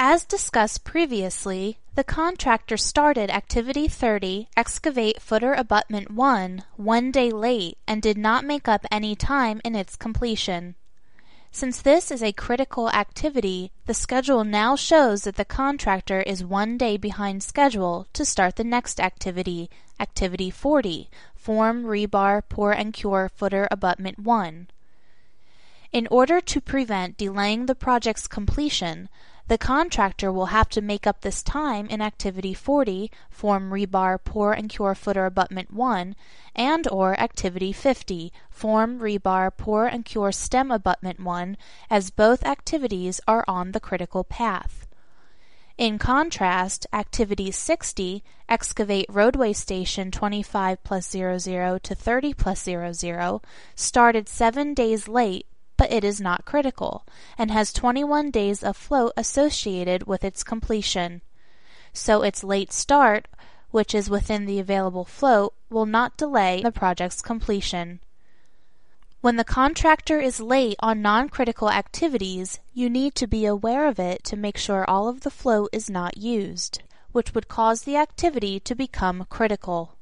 As discussed previously, the contractor started Activity 30, Excavate Footer Abutment 1 day late and did not make up any time in its completion. Since this is a critical activity, the schedule now shows that the contractor is 1 day behind schedule to start the next activity, Activity 40, Form Rebar Pour and Cure Footer Abutment 1. In order to prevent delaying the project's completion, the contractor will have to make up this time in Activity 40, Form Rebar Pour and Cure Footer Abutment 1, and/or Activity 50, Form Rebar Pour and Cure Stem Abutment 1, as both activities are on the critical path. In contrast, Activity 60, Excavate Roadway Station 25+00 to 30+00, started 7 days late, but it is not critical, and has 21 days of float associated with its completion. So its late start, which is within the available float, will not delay the project's completion. When the contractor is late on non-critical activities, you need to be aware of it to make sure all of the float is not used, which would cause the activity to become critical.